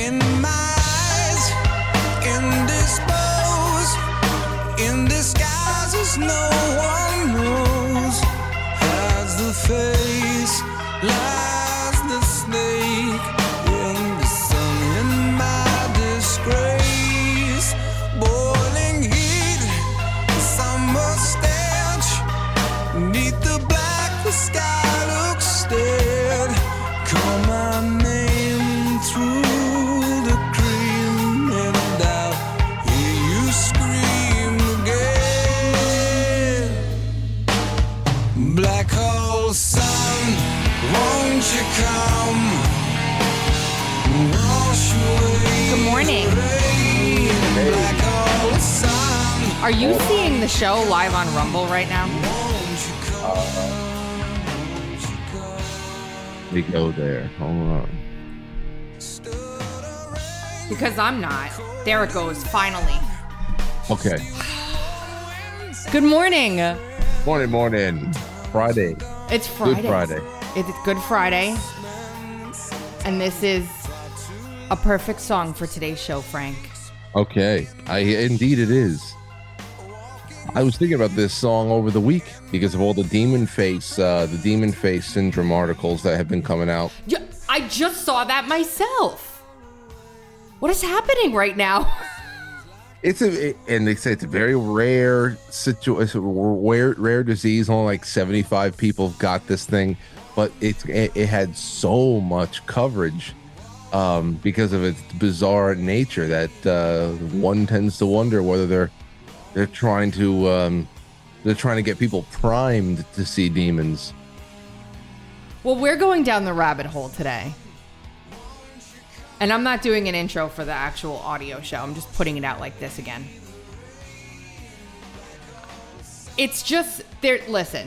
in my eyes, indisposed, in disguises no one knows. Has the face, lies the snake, in the sun in my disgrace. Boiling heat, summer stench, neath the black the sky looks dead. Call my name through the cream and I'll hear you scream again. Black hole sun, won't you come? Wash away Good morning. the rain. Black hole sun, Are you seeing the show live on Rumble right now? won't you come? We go there. Hold on. Because I'm not. There it goes, finally. Okay. Good morning. Morning. Friday. It's Friday. Good Friday. It's Good Friday. And this is a perfect song for today's show, Frank. Okay. Indeed it is. I was thinking about this song over the week because of all the Demon Face syndrome articles that have been coming out. Yeah, I just saw that myself. What is happening right now? And they say it's a very rare situation, rare disease. Only like 75 people have got this thing, but it had so much coverage because of its bizarre nature that one tends to wonder whether they're trying to get people primed to see demons. Well, we're going down the rabbit hole today. And I'm not doing an intro for the actual audio show. I'm just putting it out like this again. It's just there. Listen,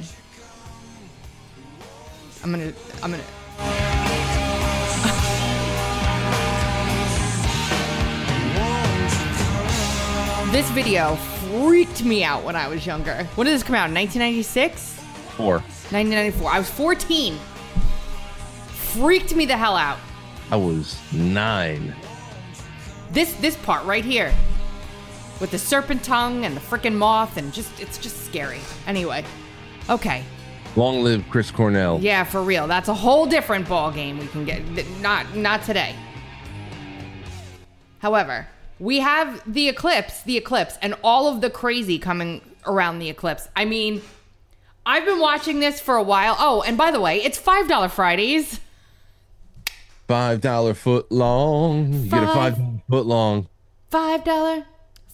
I'm gonna. This video freaked me out when I was younger. When did this come out? 1996? 1994. I was 14. Freaked me the hell out. I was 9. This part right here. With the serpent tongue and the frickin' moth and it's just scary. Anyway. Okay. Long live Chris Cornell. Yeah, for real. That's a whole different ball game we can get. Not today. However, we have the eclipse, and all of the crazy coming around the eclipse. I mean, I've been watching this for a while. Oh, and by the way, it's $5 Fridays. $5 foot long. You get a $5 foot long. $5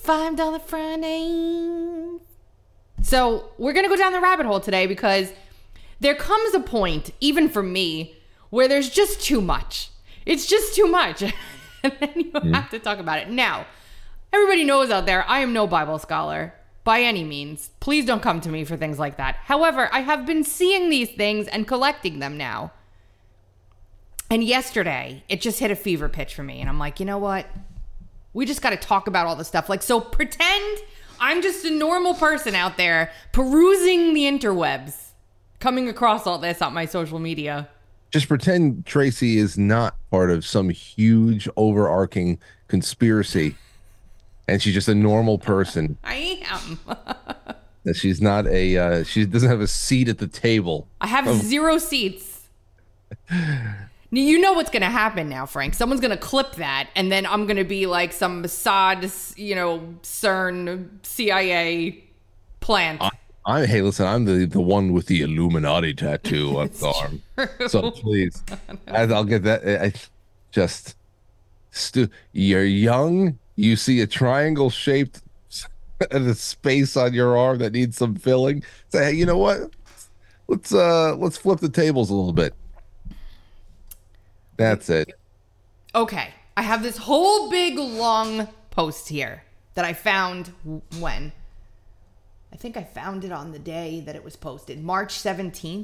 Fridays. So we're going to go down the rabbit hole today because there comes a point, even for me, where there's just too much. It's just too much. And then you have to talk about it. Now, everybody knows out there, I am no Bible scholar by any means. Please don't come to me for things like that. However, I have been seeing these things and collecting them now. And yesterday, it just hit a fever pitch for me. And I'm like, you know what? We just got to talk about all this stuff. Like, so pretend I'm just a normal person out there perusing the interwebs, coming across all this on my social media. Just pretend Tracy is not part of some huge overarching conspiracy and she's just a normal person. I am. That she's not she doesn't have a seat at the table. I have 0 seats. You know what's going to happen now, Frank. Someone's going to clip that, and then I'm going to be like some Mossad, CERN, CIA plant. Hey, listen, I'm the one with the Illuminati tattoo on the arm. So please, I'll get that. You're young. You see a triangle shaped space on your arm that needs some filling. Say, hey, you know what? Let's flip the tables a little bit. That's it. Okay. I have this whole big long post here that I found when? I think I found it on the day that it was posted, March 17th.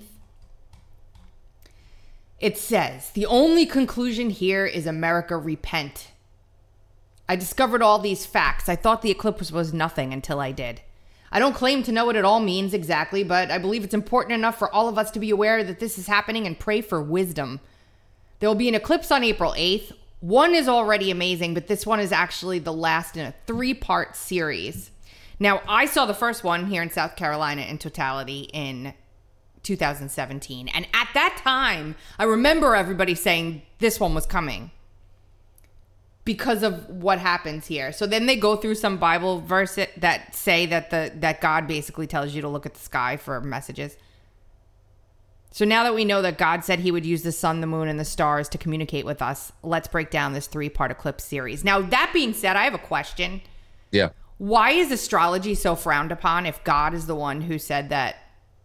It says, the only conclusion here is America repent. I discovered all these facts. I thought the eclipse was nothing until I did. I don't claim to know what it all means exactly, but I believe it's important enough for all of us to be aware that this is happening and pray for wisdom. There will be an eclipse on April 8th. one is already amazing, but this one is actually the last in a 3-part series. Now, I saw the first one here in South Carolina in totality in 2017. And at that time, I remember everybody saying this one was coming because of what happens here. So then they go through some Bible verse that say that God basically tells you to look at the sky for messages. So now that we know that God said he would use the sun, the moon, and the stars to communicate with us, let's break down this 3-part eclipse series. Now, that being said, I have a question. Yeah. Why is astrology so frowned upon if God is the one who said that?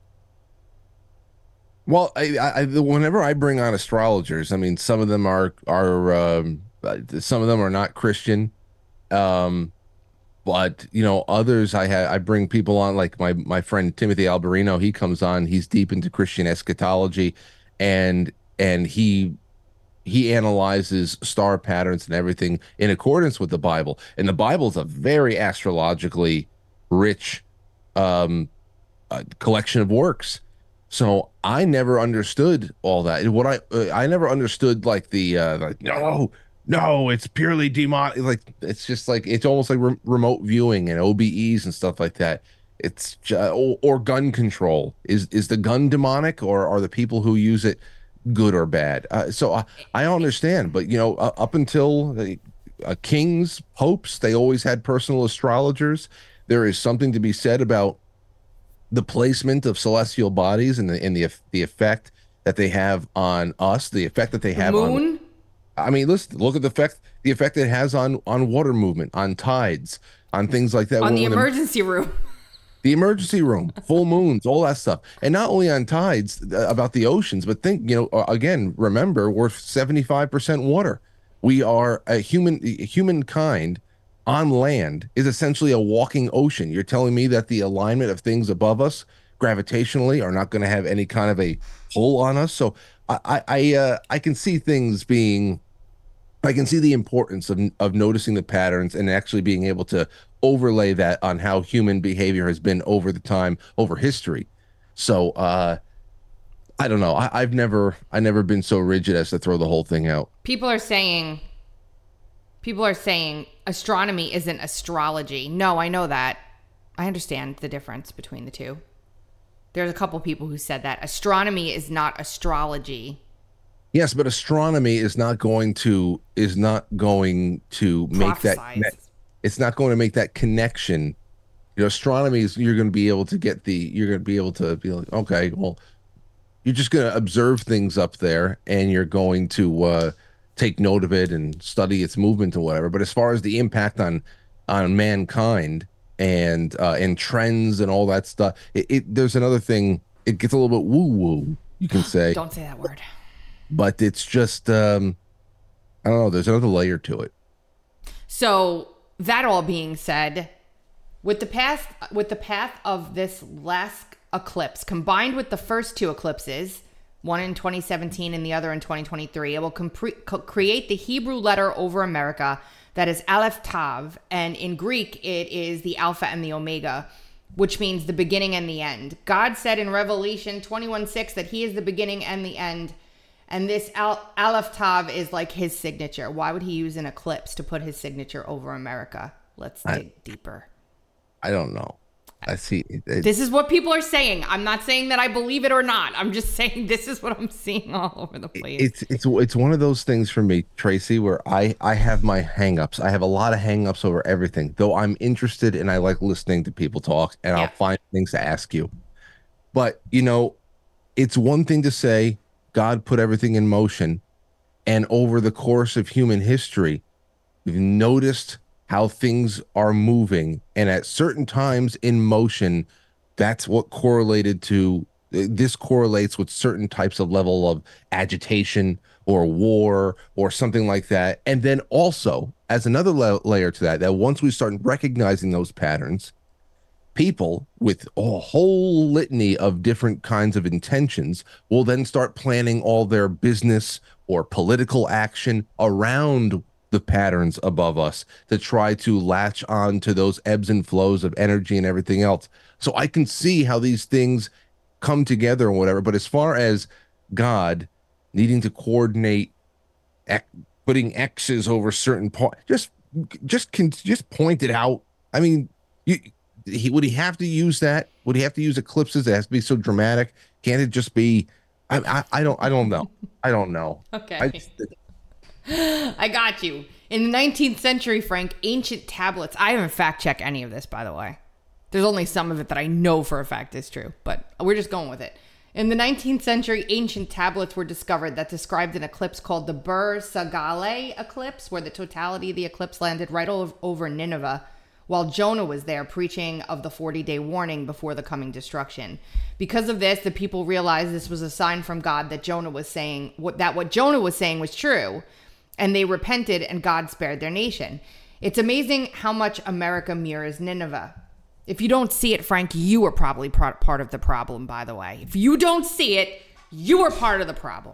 Well, whenever I bring on astrologers, I mean, some of them are some of them are not Christian. But others I bring people on, like my friend Timothy Alberino. He comes on. He's deep into Christian eschatology, and he analyzes star patterns and everything in accordance with the Bible. And the Bible is a very astrologically rich collection of works. So I never understood all that. What I never understood, like no, it's purely demonic. Like it's just like it's almost like remote viewing and OBEs and stuff like that. It's or gun control. Is the gun demonic, or are the people who use it good or bad? So I understand, but up until the kings, popes, they always had personal astrologers. There is something to be said about the placement of celestial bodies and the effect that they have on us, the effect that they have moon? on. I mean, listen, look at the effect it has on water movement, on tides, on things like that. On the emergency room. The emergency room, full moons, all that stuff. And not only on tides, about the oceans, but think, again, remember, we're 75% water. We are humankind on land is essentially a walking ocean. You're telling me that the alignment of things above us gravitationally are not going to have any kind of a pull on us? So I can see things being, I can see the importance of noticing the patterns and actually being able to overlay that on how human behavior has been over the time, over history. So I don't know. I've never been so rigid as to throw the whole thing out. People are saying astronomy isn't astrology. No, I know that. I understand the difference between the two. There's a couple people who said that astronomy is not astrology. Yes, but astronomy is not going to make that. It's not going to make that connection. Astronomy is you're going to be able to be like, okay, well, you're just going to observe things up there, and you're going to take note of it and study its movement or whatever. But as far as the impact on mankind and trends and all that stuff, there's another thing. It gets a little bit woo woo. You can say. Don't say that word. But it's just, I don't know. There's another layer to it. So that all being said, with the path of this last eclipse combined with the first 2 eclipses, one in 2017 and the other in 2023, it will create the Hebrew letter over America that is Aleph Tav, and in Greek it is the Alpha and the Omega, which means the beginning and the end. God said in Revelation 21:6 that he is the beginning and the end. And this Aleph Tav is like his signature. Why would he use an eclipse to put his signature over America? Let's dig deeper. I don't know. I see. This is what people are saying. I'm not saying that I believe it or not. I'm just saying this is what I'm seeing all over the place. It's one of those things for me, Tracy, where I have my hangups. I have a lot of hangups over everything, though I'm interested and I like listening to people talk, and I'll find things to ask you. But, it's one thing to say, God put everything in motion, and over the course of human history, we've noticed how things are moving, and at certain times in motion, that's what this correlates with certain types of level of agitation or war or something like that. And then also, as another layer to that once we start recognizing those patterns, people with a whole litany of different kinds of intentions will then start planning all their business or political action around the patterns above us to try to latch on to those ebbs and flows of energy and everything else. So I can see how these things come together and whatever. But as far as God needing to coordinate putting X's over certain part. Just point it out. I mean, would he have to use that? Would he have to use eclipses? It has to be so dramatic. Can't it just be? I don't know. I don't know. Okay. I got you. In the 19th century, Frank, ancient tablets. I haven't fact checked any of this, by the way. There's only some of it that I know for a fact is true, but we're just going with it. In the 19th century, ancient tablets were discovered that described an eclipse called the Bur Sagale eclipse, where the totality of the eclipse landed right over Nineveh, while Jonah was there preaching of the 40-day warning before the coming destruction. Because of this, the people realized this was a sign from God that Jonah was saying what Jonah was saying was true, and they repented and God spared their nation. It's amazing how much America mirrors Nineveh. If you don't see it, Frank, you are probably part of the problem, by the way. If you don't see it, you are part of the problem.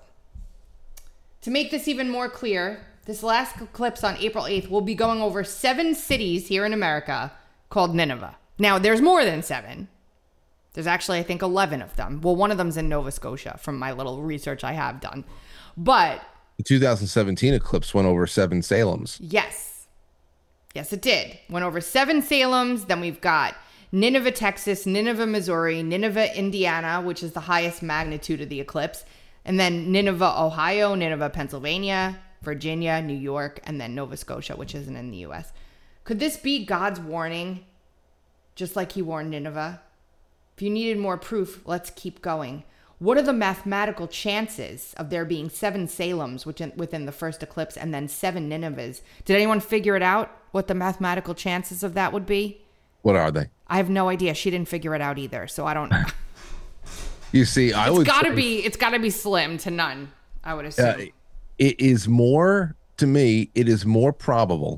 To make this even more clear, this last eclipse on April 8th will be going over 7 cities here in America called Nineveh. Now, there's more than 7. There's actually, I think, 11 of them. Well, one of them's in Nova Scotia from my little research I have done. But the 2017 eclipse went over 7 Salems. Yes, it did. Went over 7 Salems. Then we've got Nineveh, Texas, Nineveh, Missouri, Nineveh, Indiana, which is the highest magnitude of the eclipse, and then Nineveh, Ohio, Nineveh, Pennsylvania, Virginia, New York, and then Nova Scotia, which isn't in the U.S. Could this be God's warning, just like he warned Nineveh? If you needed more proof, let's keep going. What are the mathematical chances of there being 7 Salems within the first eclipse and then 7 Ninevehs? Did anyone figure it out, what the mathematical chances of that would be? What are they? I have no idea. She didn't figure it out either, so I don't know. You see, it's gotta be slim to none, I would assume. It is more, to me, it is more probable,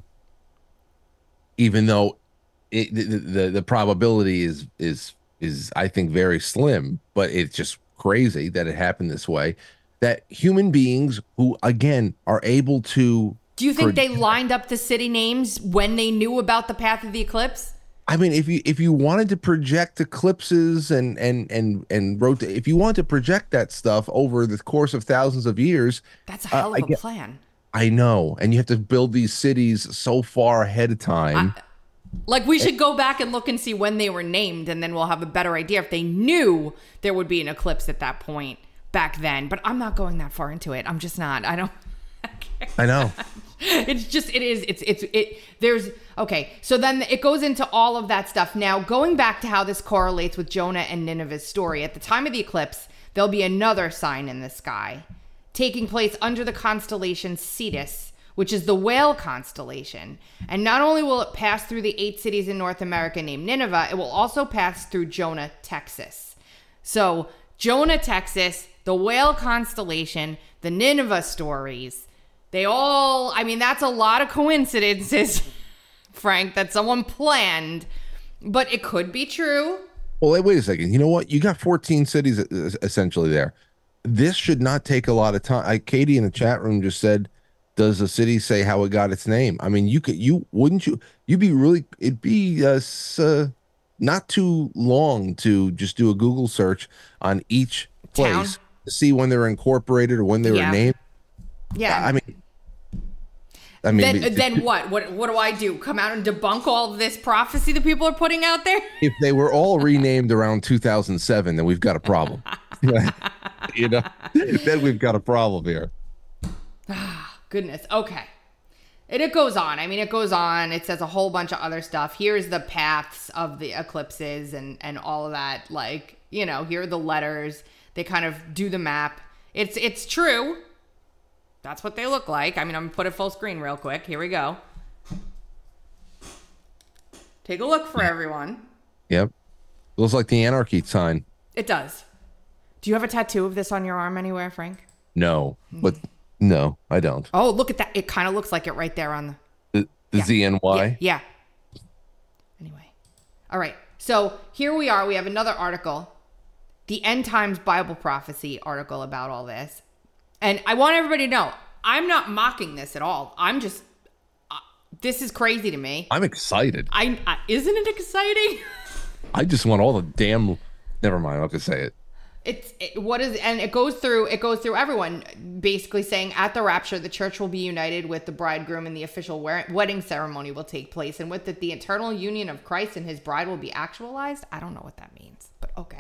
even though the probability is I think very slim, but it's just crazy that it happened this way, that human beings who, again, are able to... Do you think they lined up the city names when they knew about the path of the eclipse? I mean, if you wanted to project eclipses and rotate, if you want to project that stuff over the course of thousands of years, that's a hell of a plan. I know, and you have to build these cities so far ahead of time. We should go back and look and see when they were named, and then we'll have a better idea if they knew there would be an eclipse at that point back then. But I'm not going that far into it. I'm just not. I know. Okay, so then it goes into all of that stuff. Now, going back to how this correlates with Jonah and Nineveh's story, at the time of the eclipse, there'll be another sign in the sky taking place under the constellation Cetus, which is the whale constellation. And not only will it pass through the 8 cities in North America named Nineveh, it will also pass through Jonah, Texas. So, Jonah, Texas, the whale constellation, the Nineveh stories, that's a lot of coincidences, Frank, that someone planned, but it could be true. Well, wait a second. You know what? You got 14 cities essentially there. This should not take a lot of time. Katie in the chat room just said, does the city say how it got its name? I mean, it'd be not too long to just do a Google search on each place to see when they were incorporated or when they were named. Yeah. I mean, then what? What do I do? Come out and debunk all of this prophecy that people are putting out there? If they were all renamed around 2007, then we've got a problem. Then we've got a problem here. Goodness. Okay. And it goes on. It goes on. It says a whole bunch of other stuff. Here's the paths of the eclipses and all of that. Here are the letters. They kind of do the map. It's true. That's what they look like. I'm going to put it full screen real quick. Here we go. Take a look for everyone. Yep. It looks like the anarchy sign. It does. Do you have a tattoo of this on your arm anywhere, Frank? No, but no, I don't. Oh, look at that. It kind of looks like it right there on the ZNY. Yeah. Anyway. All right. So here we are. We have another article, the End Times Bible Prophecy article about all this. And I want everybody to know, I'm not mocking this at all. I'm just, this is crazy to me. I'm excited. Isn't it exciting? I just want all the damn, never mind, I'll just say it. And it goes through everyone, basically saying at the rapture the church will be united with the bridegroom and the official wedding ceremony will take place, and with it the eternal union of Christ and his bride will be actualized. I don't know what that means, but okay.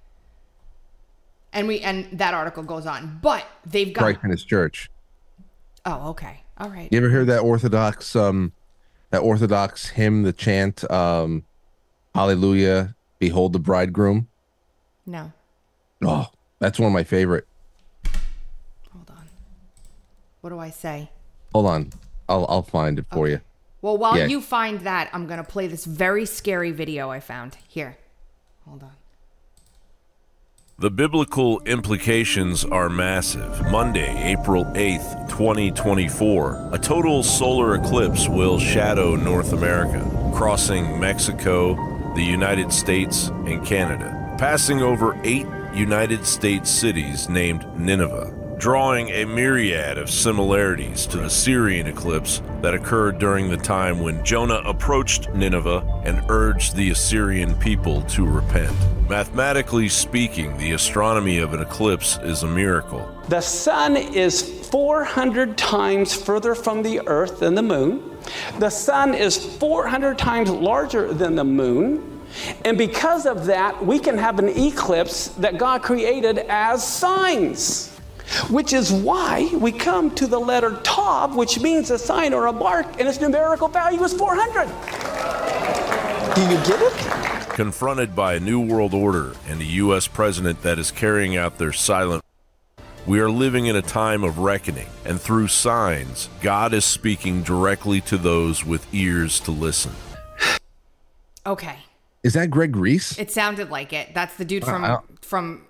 And that article goes on, but they've got Christ in his church. Oh, okay. All right. You ever hear that Orthodox hymn, the chant, Hallelujah, behold the bridegroom? No. Oh, that's one of my favorite. Hold on. What do I say? Hold on. I'll find it for you. Well, while you find that, I'm going to play this very scary video I found. Here. Hold on. The biblical implications are massive. Monday, April 8th, 2024, a total solar eclipse will shadow North America, crossing Mexico, the United States, and Canada, passing over 8 United States cities named Nineveh, drawing a myriad of similarities to the Syrian eclipse that occurred during the time when Jonah approached Nineveh and urged the Assyrian people to repent. Mathematically speaking, the astronomy of an eclipse is a miracle. The sun is 400 times further from the earth than the moon. The sun is 400 times larger than the moon. And because of that, we can have an eclipse that God created as signs, which is why we come to the letter Tav, which means a sign or a mark, and its numerical value is 400. Do you get it? Confronted by a new world order and a U.S. president that is carrying out their silent, we are living in a time of reckoning, and through signs, God is speaking directly to those with ears to listen. Okay. Is that Greg Reese? It sounded like it. That's the dude from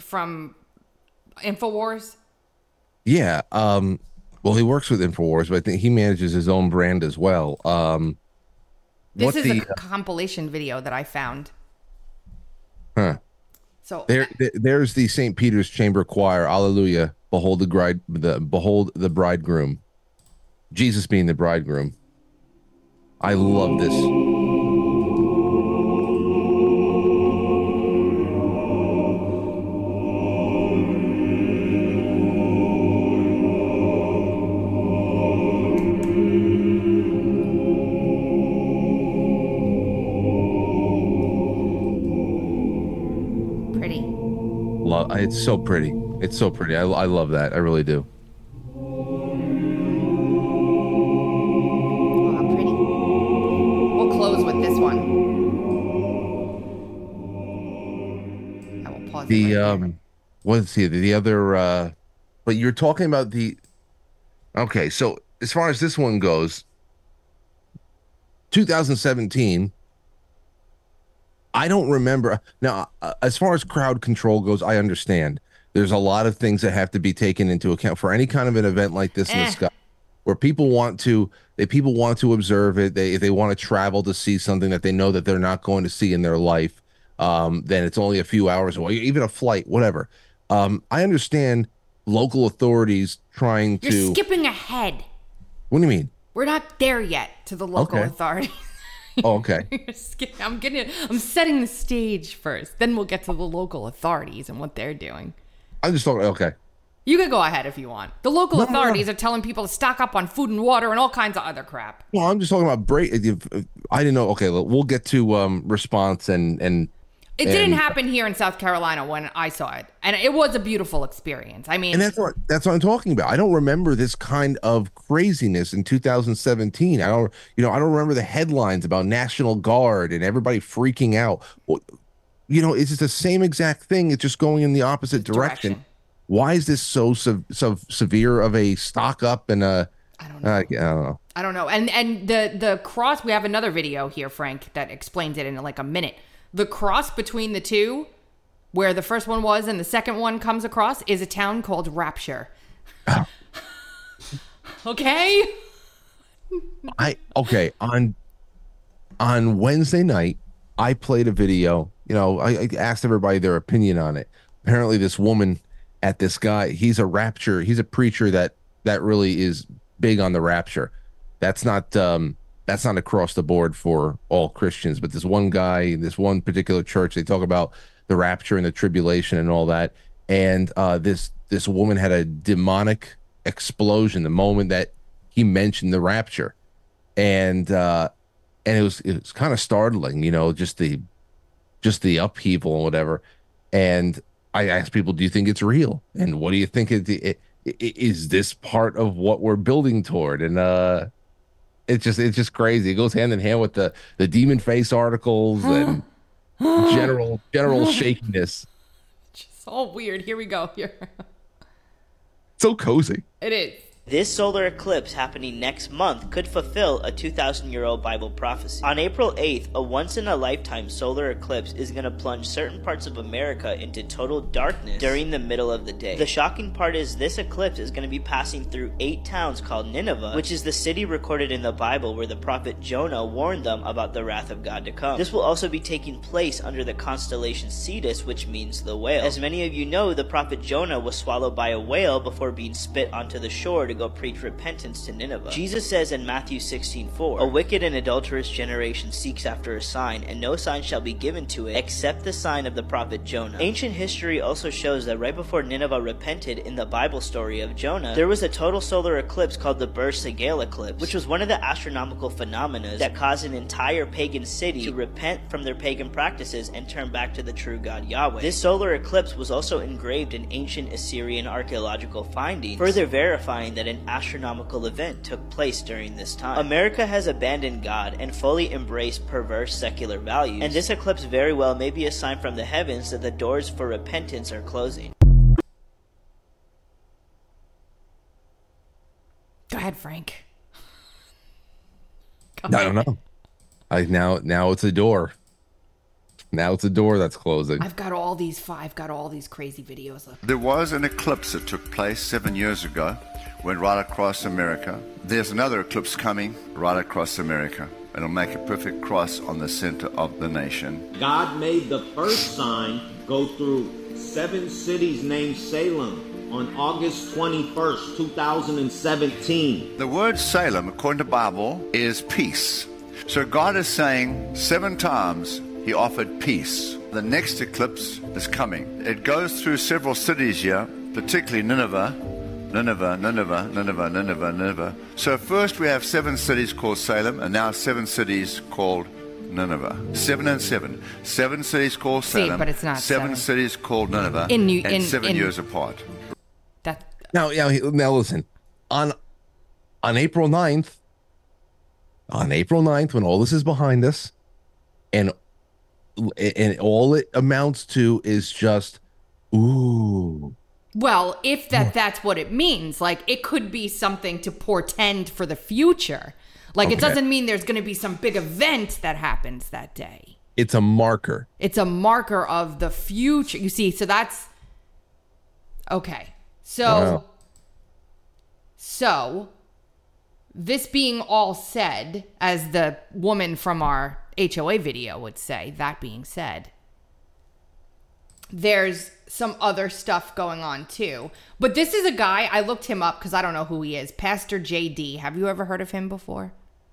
InfoWars. Yeah. Well, he works with InfoWars, but I think he manages his own brand as well. This is a compilation video that I found. Huh. So there's the St. Peter's Chamber Choir. Hallelujah! Behold the bridegroom. Jesus being the bridegroom. I love this. It's so pretty. It's so pretty. I love that. I really do. Oh, how pretty. We'll close with this one. I will pause. The other but you're talking about the okay, so as far as this one goes, 2017, I don't remember. Now, as far as crowd control goes, I understand. There's a lot of things that have to be taken into account for any kind of an event like this in the sky, where people want to observe it. If they want to travel to see something that they know that they're not going to see in their life, then it's only a few hours away, even a flight, whatever. I understand local authorities trying to. You're skipping ahead. What do you mean? We're not there yet to the local authorities. Oh, okay. I'm setting the stage first. Then we'll get to the local authorities and what they're doing. I'm just talking. Okay. You can go ahead if you want. The local authorities are telling people to stock up on food and water and all kinds of other crap. Well, I'm just talking about I didn't know. Okay, we'll get to response and. It didn't happen here in South Carolina when I saw it, and it was a beautiful experience. I mean, and that's what I'm talking about. I don't remember this kind of craziness in 2017. I don't remember the headlines about National Guard and everybody freaking out. It's just the same exact thing. It's just going in the opposite direction. Why is this so severe of a stock up and a? I don't know. I don't know. And the cross. We have another video here, Frank, that explains it in like a minute. The cross between the two, where the first one was and the second one comes across, is a town called Rapture. Oh. Okay? On Wednesday night, I played a video. I asked everybody their opinion on it. Apparently, this woman at this guy, he's a preacher that really is big on the rapture. That's not across the board for all Christians, but this one guy in this one particular church, they talk about the rapture and the tribulation and all that. And this woman had a demonic explosion the moment that he mentioned the rapture, and it was kind of startling, just the upheaval and whatever. And I asked people, do you think it's real? And what do you think is this part of what we're building toward? And it's just crazy. It goes hand in hand with the demon face articles and general shakiness. Just all weird. Here we go. Here. So cozy. It is. This solar eclipse happening next month could fulfill a 2,000-year-old Bible prophecy. On April 8th, a once-in-a-lifetime solar eclipse is going to plunge certain parts of America into total darkness during the middle of the day. The shocking part is this eclipse is going to be passing through 8 towns called Nineveh, which is the city recorded in the Bible where the prophet Jonah warned them about the wrath of God to come. This will also be taking place under the constellation Cetus, which means the whale. As many of you know, the prophet Jonah was swallowed by a whale before being spit onto the shore to go preach repentance to Nineveh. Jesus says in Matthew 16:4, "A wicked and adulterous generation seeks after a sign, and no sign shall be given to it except the sign of the prophet Jonah." Ancient history also shows that right before Nineveh repented in the Bible story of Jonah, there was a total solar eclipse called the Beer-Sheba eclipse, which was one of the astronomical phenomena that caused an entire pagan city to repent from their pagan practices and turn back to the true God Yahweh. This solar eclipse was also engraved in ancient Assyrian archaeological findings, further verifying that an astronomical event took place during this time. America has abandoned God and fully embraced perverse secular values, and this eclipse very well may be a sign from the heavens that the doors for repentance are closing. Go ahead, Frank. I don't know. Now it's a door. Now it's a door that's closing. I've got all these crazy videos. There was an eclipse that took place 7 years ago, went right across America. There's another eclipse coming right across America. It'll make a perfect cross on the center of the nation. God made the first sign go through 7 cities named Salem on August 21st, 2017. The word Salem, according to the Bible, is peace. So God is saying 7 times He offered peace. The next eclipse is coming. It goes through several cities here, particularly Nineveh. So first we have 7 cities called Salem, and now 7 cities called Nineveh. 7 and 7. 7 cities called Salem. But it's not 7 cities called Nineveh. In 7 years apart. Now listen. On April 9th, when all this is behind us, and all it amounts to is just, ooh. Well, if that's what it means, like it could be something to portend for the future. Like It doesn't mean there's going to be some big event that happens that day. It's a marker. It's a marker of the future. You see, so that's okay. So this being all said, as the woman from our HOA video would say, that being said, there's some other stuff going on too. But this is a guy, I looked him up because I don't know who he is. Pastor JD. Have you ever heard of him before?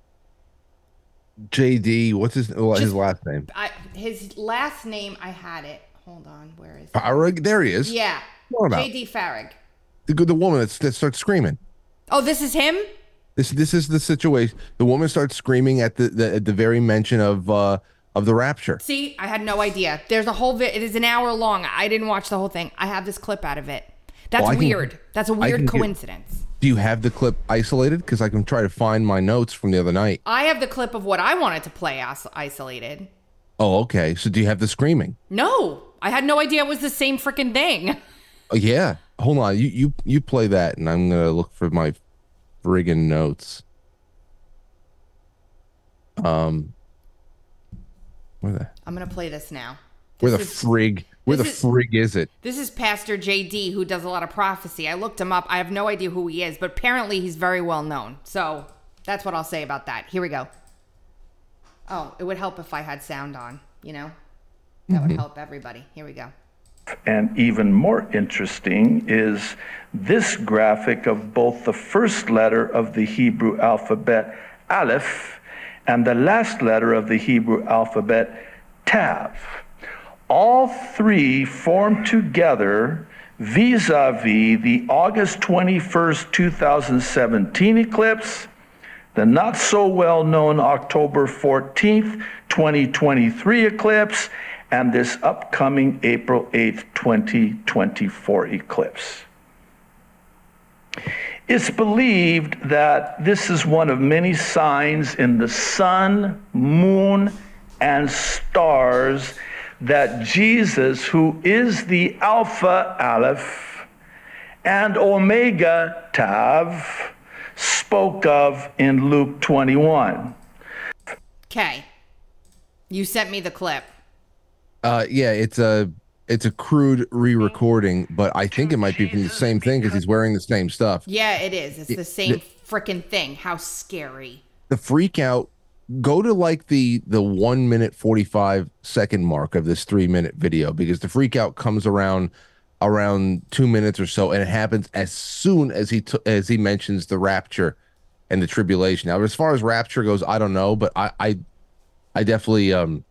JD, what's his last name? His last name, I had it. Hold on, where is it? Farag? There he is. Yeah. JD Farag. The woman that starts screaming. Oh, this is him? This is the situation. The woman starts screaming at the very mention of the rapture. See, I had no idea. There's a whole it is an hour long. I didn't watch the whole thing. I have this clip out of it. That's weird. That's a weird coincidence. Do you have the clip isolated? Because I can try to find my notes from the other night. I have the clip of what I wanted to play isolated. Oh, okay. So do you have the screaming? No, I had no idea it was the same freaking thing. Oh, yeah. Hold on. You play that, and I'm gonna look for my friggin' notes. Where I'm gonna play this now. Where the frig is it? This is Pastor JD, who does a lot of prophecy. I looked him up. I have no idea who he is, but apparently he's very well known. So that's what I'll say about that. Here we go. Oh, it would help if I had sound on, That would help everybody. Here we go. And even more interesting is this graphic of both the first letter of the Hebrew alphabet, Aleph, and the last letter of the Hebrew alphabet, Tav. all three form together vis-a-vis the August 21st, 2017 eclipse, the not so well known October 14th, 2023 eclipse, and this upcoming April 8th, 2024 eclipse. It's believed that this is one of many signs in the sun, moon, and stars that Jesus, who is the Alpha Aleph and Omega Tav, spoke of in Luke 21. Okay. You sent me the clip. Yeah, it's a crude re-recording, but I think it might be from the same thing because he's wearing the same stuff. Yeah, it is. It's the same freaking thing. How scary. The freak out, go to like the 1 minute 45 second mark of this 3 minute video, because the freak out comes around 2 minutes or so, and it happens as soon as he mentions the rapture and the tribulation. Now, as far as rapture goes, I don't know, but I definitely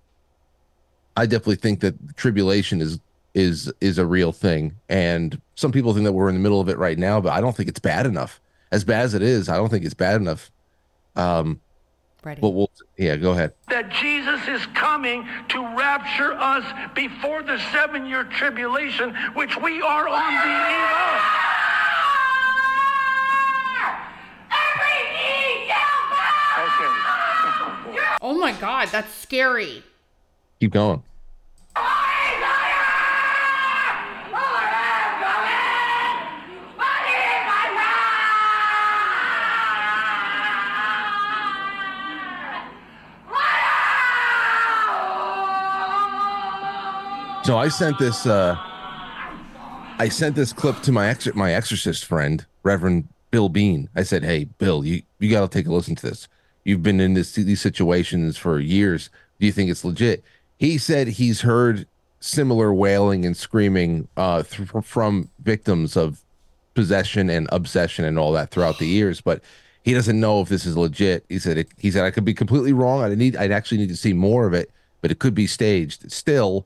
think that tribulation is a real thing, and some people think that we're in the middle of it right now, but I don't think it's bad enough. As bad as it is, I don't think it's bad enough. Ready. But go ahead. That Jesus is coming to rapture us before the 7-year tribulation, which we are on the eve of. Okay. Oh my God, that's scary. Keep going. So I sent this clip to my exorcist friend, Reverend Bill Bean. I said, "Hey, Bill, you got to take a listen to this. You've been in these situations for years. Do you think it's legit?" He said he's heard similar wailing and screaming from victims of possession and obsession and all that throughout the years, but he doesn't know if this is legit. He said I could be completely wrong. I'd actually need to see more of it, but it could be staged. Still,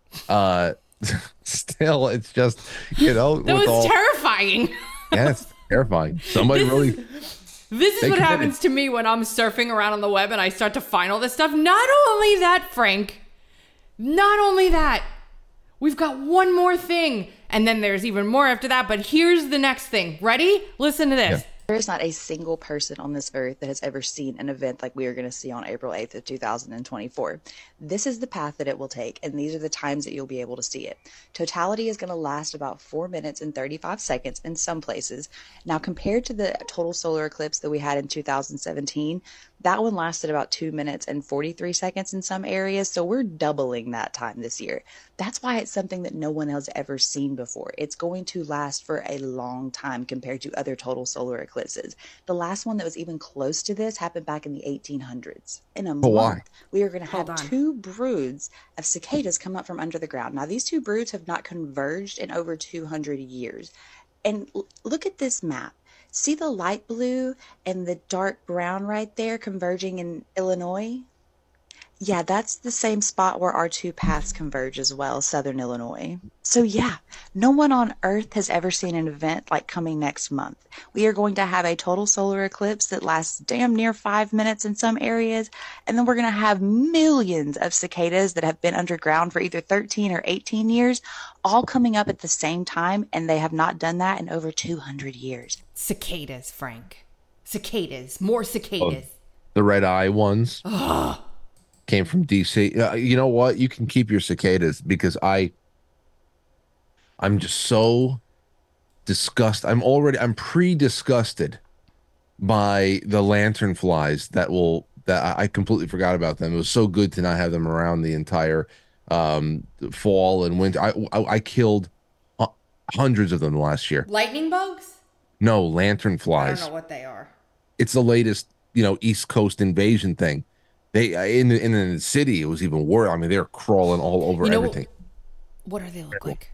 it's just, that was terrifying. Yeah, it's terrifying. This is what happens to me when I'm surfing around on the web and I start to find all this stuff. Not only that, Frank, we've got one more thing, and then there's even more after that, but here's the next thing. Ready? Listen to this. Yeah. There is not a single person on this earth that has ever seen an event like we are going to see on April 8th of 2024. This is the path that it will take, and these are the times that you'll be able to see it. Totality is going to last about 4 minutes and 35 seconds in some places. Now, compared to the total solar eclipse that we had in 2017, that one lasted about 2 minutes and 43 seconds in some areas, so we're doubling that time this year. That's why it's something that no one has ever seen before. It's going to last for a long time compared to other total solar eclipses. The last one that was even close to this happened back in the 1800s. In a month, we are going to have 2 broods of cicadas come up from under the ground. Now, these 2 broods have not converged in over 200 years. And look at this map. See the light blue and the dark brown right there converging in Illinois? Yeah, that's the same spot where our 2 paths converge as well, Southern Illinois. So yeah, no one on Earth has ever seen an event like coming next month. We are going to have a total solar eclipse that lasts damn near 5 minutes in some areas, and then we're going to have millions of cicadas that have been underground for either 13 or 18 years, all coming up at the same time, and they have not done that in over 200 years. Cicadas, Frank. Cicadas. More cicadas. The red eye ones. Ugh. Came from DC. You know what? You can keep your cicadas, because I'm just so disgusted. I'm pre-disgusted by the lantern flies that I completely forgot about them. It was so good to not have them around the entire fall and winter. I killed hundreds of them last year. Lightning bugs? No, lantern flies. I don't know what they are. It's the latest, East Coast invasion thing. They in the city, it was even worse. I mean, they're crawling all over everything. What do they look like?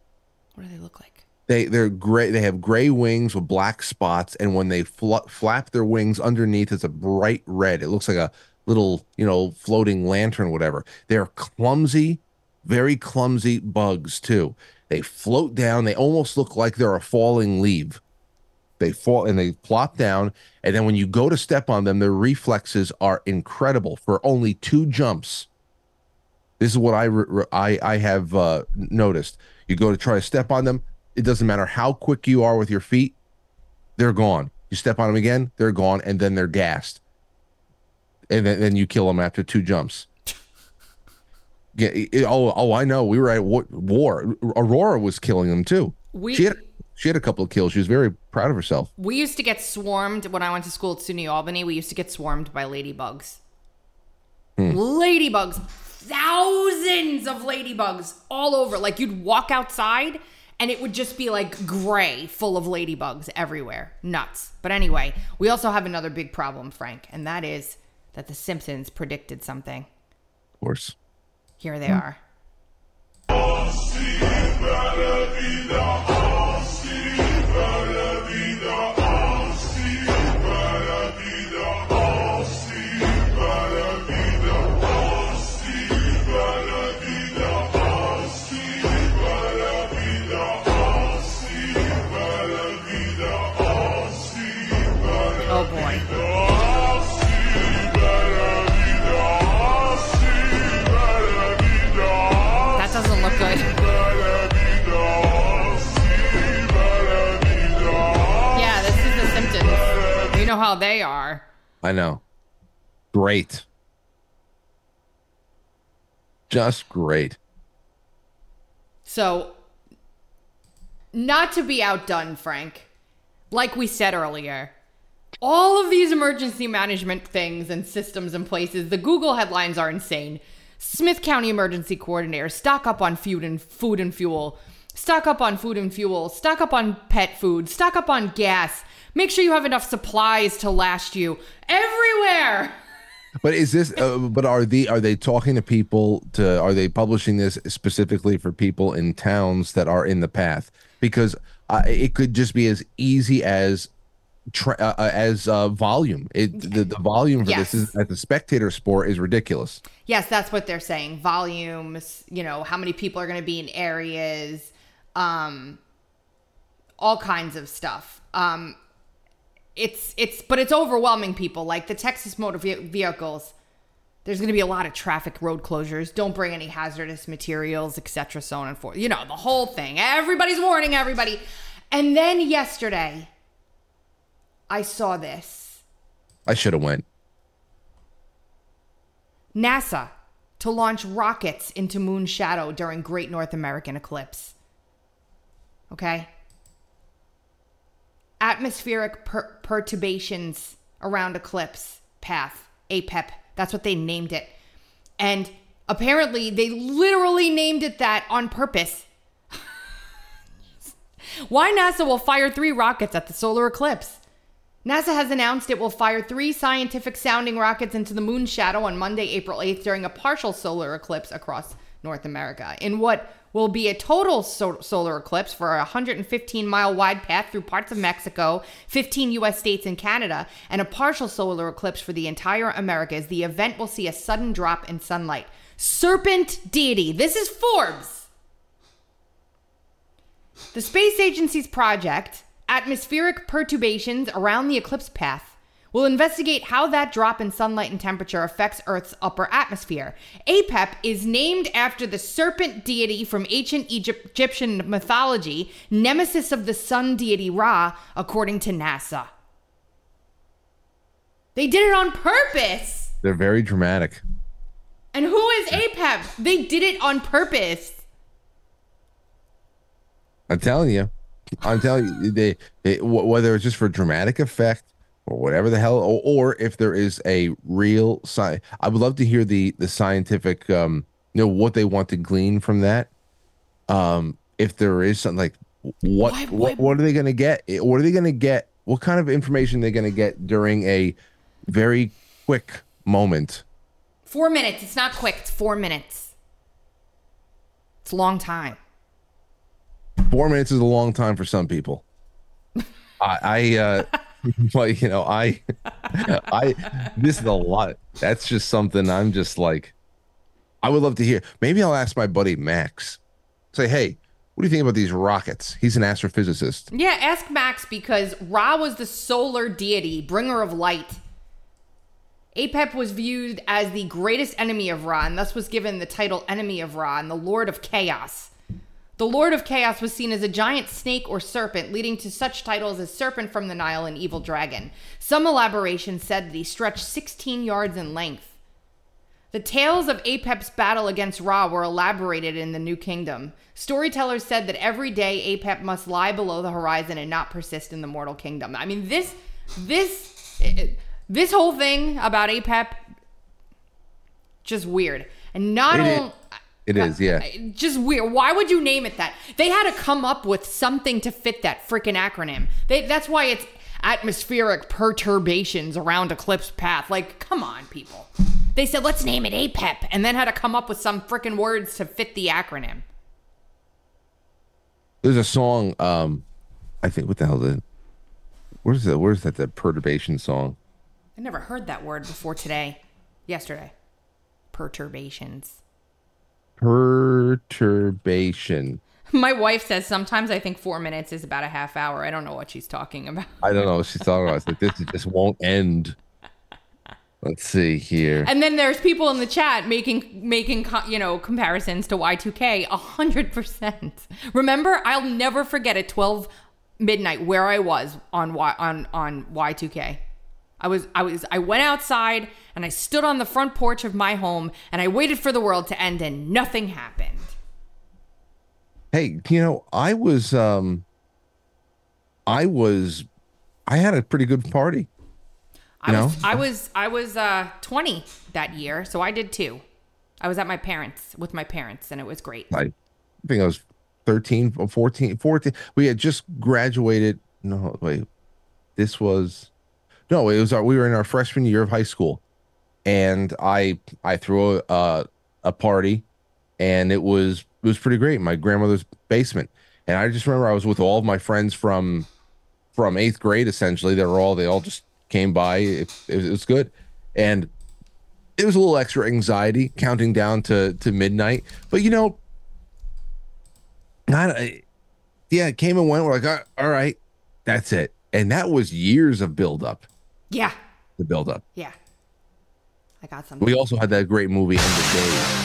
They're gray. They have gray wings with black spots, and when they flap their wings, underneath is a bright red. It looks like a little, floating lantern, whatever. They're clumsy. very clumsy bugs too. They float down. They almost look like they're a falling leaf. They fall and they plop down, and then when you go to step on them, their reflexes are incredible. For only 2 jumps, this is what I have noticed. You go to try to step on them, it doesn't matter how quick you are with your feet, they're gone. You step on them again, they're gone, and then they're gassed, and then you kill them after 2 jumps. Yeah. I know. We were at war. Aurora was killing them too. She had a couple of kills. She was very proud of herself. We used to get swarmed when I went to school at SUNY Albany. We used to get swarmed by ladybugs. Ladybugs. Thousands of ladybugs all over. Like, you'd walk outside and it would just be like gray, full of ladybugs everywhere. Nuts. But anyway, we also have another big problem, Frank, and that is that The Simpsons predicted something. Of course. Here they are. Oh boy. That doesn't look good. Yeah, this is The Simpsons. You know how they are. I know. Great. Just great. So, not to be outdone, Frank, like we said earlier, all of these emergency management things and systems in places, the Google headlines are insane. Smith County Emergency Coordinator, stock up on food and fuel. Stock up on food and fuel. Stock up on pet food. Stock up on gas. Make sure you have enough supplies to last you. Everywhere! But is this? But are they talking to people? Are they publishing this specifically for people in towns that are in the path? Because it could just be as easy as volume. The volume for this is, as a spectator sport, is ridiculous. Yes, that's what they're saying. Volumes. How many people are going to be in areas. All kinds of stuff. It's overwhelming people. Like the Texas motor vehicles, there's going to be a lot of traffic road closures. Don't bring any hazardous materials, etc., so on and forth. The whole thing. Everybody's warning everybody. And then yesterday, I saw this. I should have went. NASA to launch rockets into moon shadow during Great North American Eclipse. Okay? Atmospheric perturbations around eclipse path, APEP. That's what they named it. And apparently they literally named it that on purpose. Why NASA will fire 3 rockets at the solar eclipse. NASA has announced it will fire 3 scientific sounding rockets into the moon shadow on Monday, April 8th during a partial solar eclipse across North America. In what will be a total solar eclipse for a 115-mile wide path through parts of Mexico, 15 U.S. states and Canada, and a partial solar eclipse for the entire Americas, the event will see a sudden drop in sunlight. Serpent deity. This is Forbes. The space agency's project, Atmospheric Perturbations Around the Eclipse Path, will investigate how that drop in sunlight and temperature affects Earth's upper atmosphere. APEP is named after the serpent deity from ancient Egyptian mythology, nemesis of the sun deity Ra, according to NASA. They did it on purpose. They're very dramatic. And who is APEP? They did it on purpose. I'm telling you, they whether it's just for dramatic effect or whatever the hell, or if there is a real science. I would love to hear the scientific, what they want to glean from that. If there is something like what are they going to get? What are they going to get? What kind of information are they going to get during a very quick moment? 4 minutes. It's not quick. It's 4 minutes. It's a long time. 4 minutes is a long time for some people. Well, this is a lot. That's just something I'm just like, I would love to hear. Maybe I'll ask my buddy Max. Say, hey, what do you think about these rockets? He's an astrophysicist. Yeah, ask Max, because Ra was the solar deity, bringer of light. Apep was viewed as the greatest enemy of Ra, and thus was given the title Enemy of Ra and the Lord of Chaos. The Lord of Chaos was seen as a giant snake or serpent, leading to such titles as Serpent from the Nile and Evil Dragon. Some elaborations said that he stretched 16 yards in length. The tales of Apep's battle against Ra were elaborated in the New Kingdom. Storytellers said that every day Apep must lie below the horizon and not persist in the mortal kingdom. I mean, this whole thing about Apep, just weird. And It is, yeah. Just weird. Why would you name it that? They had to come up with something to fit that freaking acronym. That's why it's atmospheric perturbations around eclipse path. Like, come on, people. They said, let's name it APEP, and then had to come up with some freaking words to fit the acronym. There's a song, I think, what the hell is it? Where's that the perturbation song? I never heard that word before yesterday. Perturbations. Perturbation. My wife says sometimes I think 4 minutes is about a half hour. I don't know what she's talking about. I don't know what she's talking about. It's like, this just won't end. Let's see here. And then there's people in the chat making comparisons to Y2K 100%. Remember, I'll never forget at 12 midnight where I was on Y2K. I went outside and I stood on the front porch of my home and I waited for the world to end and nothing happened. Hey, I had a pretty good party. I was 20 that year, so I did too. I was at with my parents, and it was great. I think I was 13 or 14. We had just graduated. No, wait. We were in our freshman year of high school, and I threw a party, and it was pretty great in my grandmother's basement. And I just remember I was with all of my friends from 8th grade, essentially. They all just came by. It was good. And it was a little extra anxiety counting down to midnight. But, it came and went. We're like, all right, that's it. And that was years of buildup. Yeah. The buildup. Yeah. I got something. We also had that great movie, End of Days.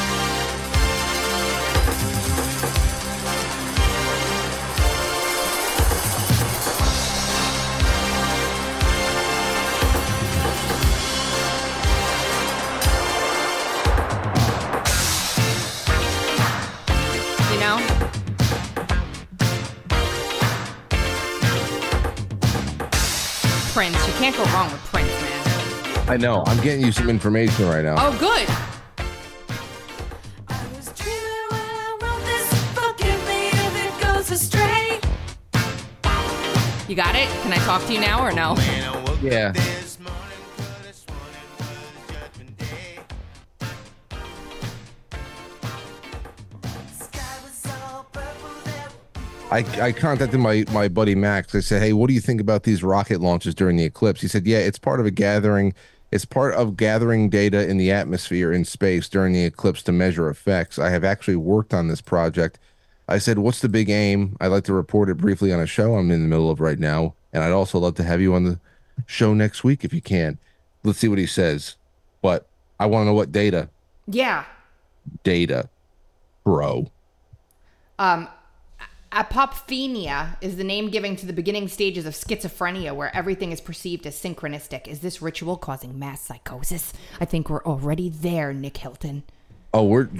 Prince. You can't go wrong with Prince, man. I know. I'm getting you some information right now. Oh, good. I was dreaming when I wrote this. Forgive me if it goes astray. You got it? Can I talk to you now or no? Yeah. I contacted my buddy Max. I said, hey, what do you think about these rocket launches during the eclipse? He said, yeah, it's part of gathering data in the atmosphere in space during the eclipse to measure effects. I have actually worked on this project. I said, what's the big aim? I'd like to report it briefly on a show I'm in the middle of right now. And I'd also love to have you on the show next week if you can. Let's see what he says. But I want to know what data. Yeah. Data, bro. Apophenia is the name given to the beginning stages of schizophrenia, where everything is perceived as synchronistic. Is this ritual causing mass psychosis? I think we're already there, Nick Hilton. Oh,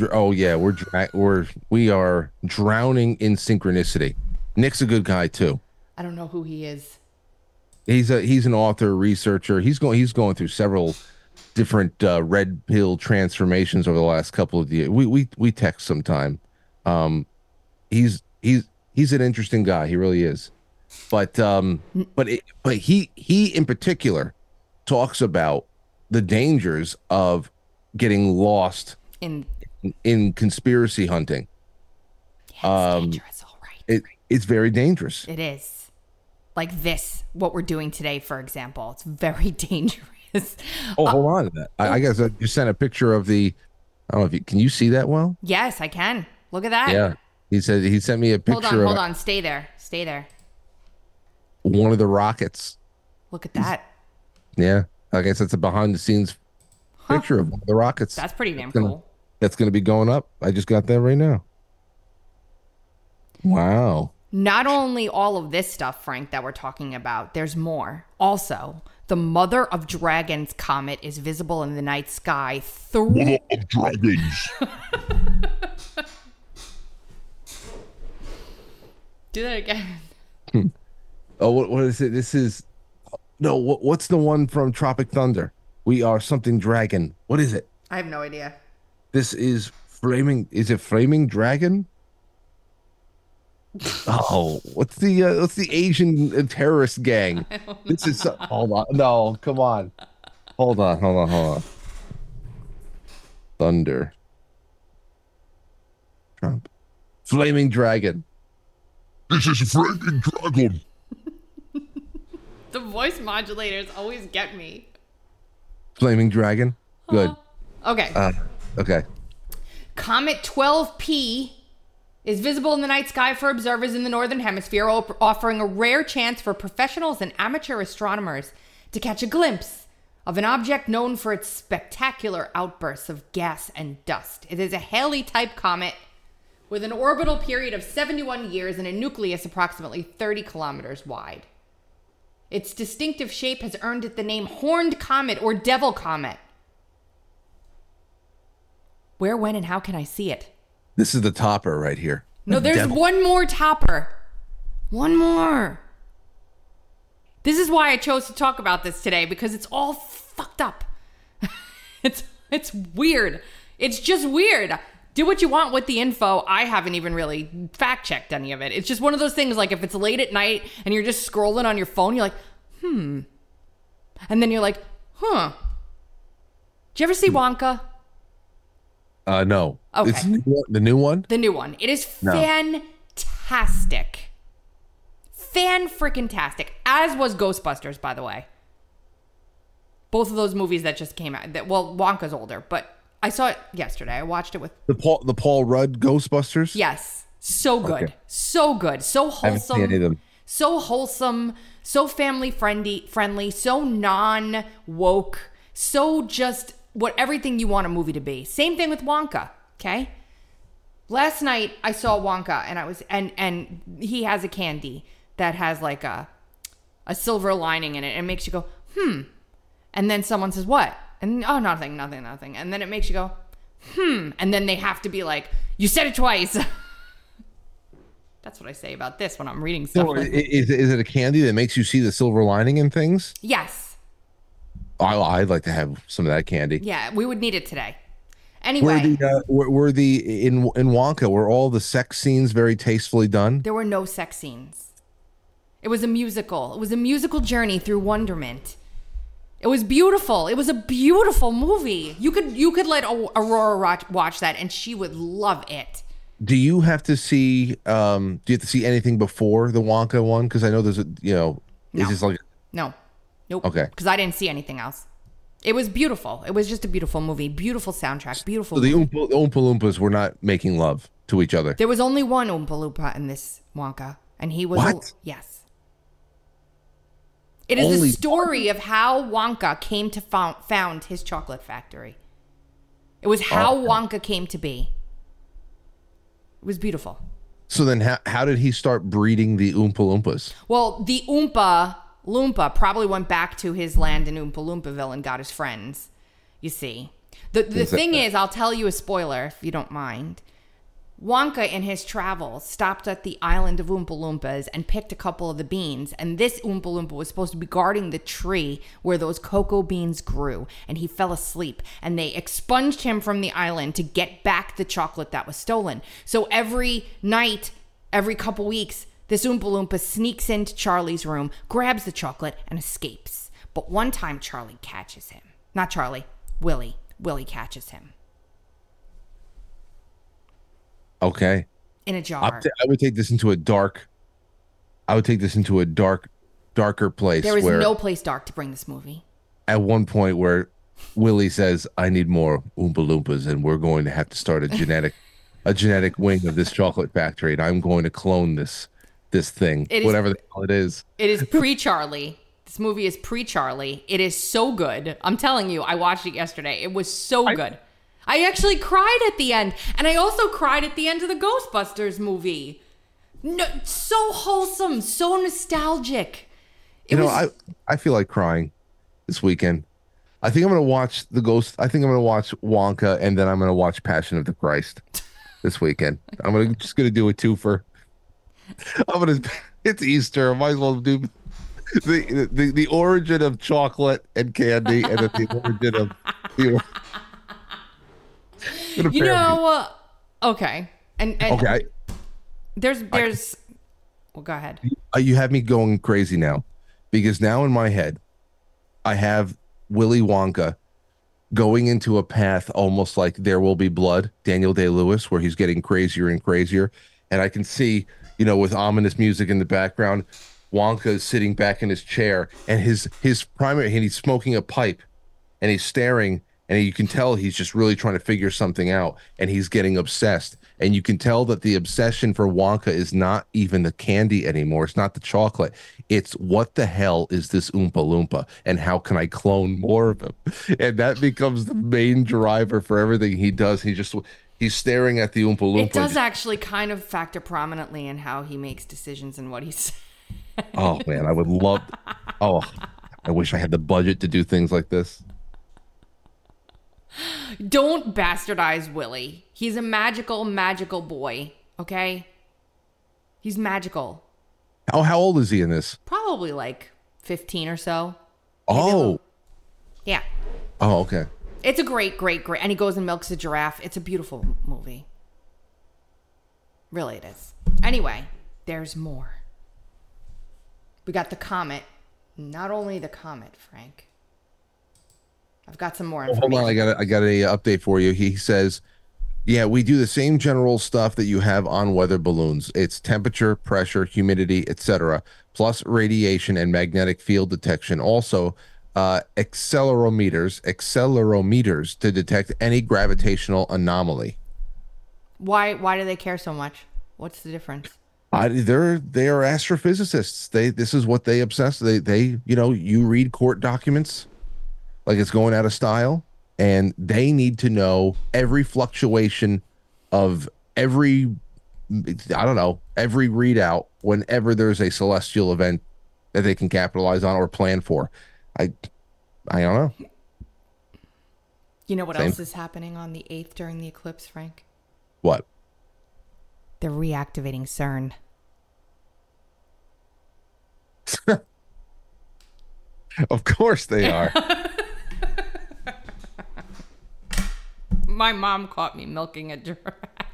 we are drowning in synchronicity. Nick's a good guy too. I don't know who he is. He's an author, researcher. He's going through several different red pill transformations over the last couple of years. We text sometime. He's an interesting guy. He really is. But he in particular talks about the dangers of getting lost in conspiracy hunting. Yeah, it's dangerous, all right. It's very dangerous. It is. Like this, what we're doing today, for example. It's very dangerous. Oh, hold on to that. I guess I just sent a picture of the I don't know if you can you see that well? Yes, I can. Look at that. Yeah. He said he sent me a picture Hold of on. Stay there. Stay there. one of the rockets. Look at that. Yeah. I guess that's a behind the scenes picture of one of the rockets. That's pretty damn cool. That's going to be going up. I just got that right now. Wow. Not only all of this stuff, Frank, that we're talking about, there's more. Also, the Mother of Dragons comet is visible in the night sky through. Mother of Dragons. Do that again. Oh, what is it? This is no. What's the one from Tropic Thunder? We are something dragon. What is it? I have no idea. This is flaming. Is it Flaming Dragon? Oh, what's the Asian terrorist gang? This is hold on. No, come on. Hold on. Thunder. Trump. Flaming Dragon. This is Flaming Dragon. The voice modulators always get me. Flaming Dragon. Good. Okay. Okay. Comet 12P is visible in the night sky for observers in the northern hemisphere, offering a rare chance for professionals and amateur astronomers to catch a glimpse of an object known for its spectacular outbursts of gas and dust. It is a Halley-type comet with an orbital period of 71 years and a nucleus approximately 30 kilometers wide. Its distinctive shape has earned it the name Horned Comet or Devil Comet. Where, when, and how can I see it? This is the topper right here. No, there's one more topper. One more. This is why I chose to talk about this today, because it's all fucked up. It's weird. It's just weird. Do what you want with the info. I haven't even really fact-checked any of it. It's just one of those things, like if it's late at night and you're just scrolling on your phone, you're like, And then you're like, Did you ever see Wonka? No. Okay. It's the new one? The new one. It is No. fantastic. Fan-freaking-tastic. As was Ghostbusters, by the way. Both of those movies that just came out. Wonka's older, but I saw it yesterday. I watched it with... The Paul Rudd Ghostbusters? Yes. So good. Okay. So good. So I haven't seen any of wholesome. them. So wholesome. So family-friendly. So non-woke. So just... everything you want a movie to be. Same thing with Wonka, okay? Last night I saw Wonka and I was and he has a candy that has like a silver lining in it and it makes you go, And then someone says, "What?" And nothing. And then it makes you go, And then they have to be like, "You said it twice." That's what I say about this when I'm reading stuff. So is it a candy that makes you see the silver lining in things? Yes. I'd like to have some of that candy. Yeah, we would need it today. Anyway, Were in Wonka, were all the sex scenes very tastefully done? there were no sex scenes. It was a musical. It was a musical journey through wonderment. It was beautiful. It was a beautiful movie. You could let Aurora watch that and she would love it. Do you have to see anything before the Wonka one? Because I know there's is this like No. Nope. Okay. Because I didn't see anything else. It was beautiful. It was just a beautiful movie. Beautiful soundtrack. Beautiful. So the Oompa Loompas were not making love to each other? There was only one Oompa Loompa in this Wonka. And he was... What? Yes. It is Only the story of how Wonka came to found his chocolate factory. It was how Wonka came to be. It was beautiful. So then how did he start breeding the Oompa Loompas? Well, the Oompa Loompa probably went back to his land in Oompa Loompaville and got his friends, you see. The thing is, I'll tell you a spoiler if you don't mind. Wonka, in his travels, stopped at the island of Oompa Loompas and picked a couple of the beans. And this Oompa Loompa was supposed to be guarding the tree where those cocoa beans grew. And he fell asleep. And they expunged him from the island to get back the chocolate that was stolen. So every night, every couple weeks, this Oompa Loompa sneaks into Charlie's room, grabs the chocolate, and escapes. But one time, Charlie catches him. Not Charlie, Willie. Willie catches him. Okay. In a jar. I would take this into a darker place. There is where no place dark to bring this movie. at one point where Willie says, "I need more Oompa Loompas, and we're going to have to start a genetic wing of this chocolate factory, and I'm going to clone this thing, whatever the hell it is." It is pre-Charlie. This movie is pre-Charlie. It is so good. I'm telling you, I watched it yesterday. It was so good. I actually cried at the end, and I also cried at the end of the Ghostbusters movie. No, so wholesome, so nostalgic. I feel like crying this weekend. I think I'm going to watch I think I'm going to watch Wonka, and then I'm going to watch Passion of the Christ this weekend. Just going to do a twofer. It's Easter. I might as well do the origin of chocolate and candy, and then the origin of okay. And okay. There's well, go ahead. You have me going crazy now, because now in my head I have Willy Wonka going into a path almost like There Will Be Blood, Daniel Day-Lewis, where he's getting crazier and crazier, and I can see, with ominous music in the background, Wonka is sitting back in his chair, and his primary, and he's smoking a pipe, and he's staring, and you can tell he's just really trying to figure something out, and he's getting obsessed. And you can tell that the obsession for Wonka is not even the candy anymore. It's not the chocolate. It's what the hell is this Oompa Loompa, and how can I clone more of him? And that becomes the main driver for everything he does. He's staring at the Oompa Loompa. It does actually kind of factor prominently in how he makes decisions and what he's. Oh man, I would love. Oh, I wish I had the budget to do things like this. Don't bastardize Willie. He's a magical boy, okay? He's magical. How old is he in this? Probably like 15 or so. Oh. Yeah. Oh, okay. It's a great. And he goes and milks a giraffe. It's a beautiful movie. Really, it is. Anyway, there's more. We got the comet. Not only the comet, Frank. I've got some more information. Hold on, I got a update for you. He says, yeah, we do the same general stuff that you have on weather balloons. It's temperature, pressure, humidity, etc., plus radiation and magnetic field detection. Also, accelerometers to detect any gravitational anomaly. Why do they care so much? What's the difference? They are astrophysicists. This is what they obsess. They you read court documents like it's going out of style, and they need to know every fluctuation of every readout whenever there's a celestial event that they can capitalize on or plan for. I don't know. You know what else is happening on the 8th during the eclipse, Frank? What? They're reactivating CERN. Of course they are. My mom caught me milking a giraffe.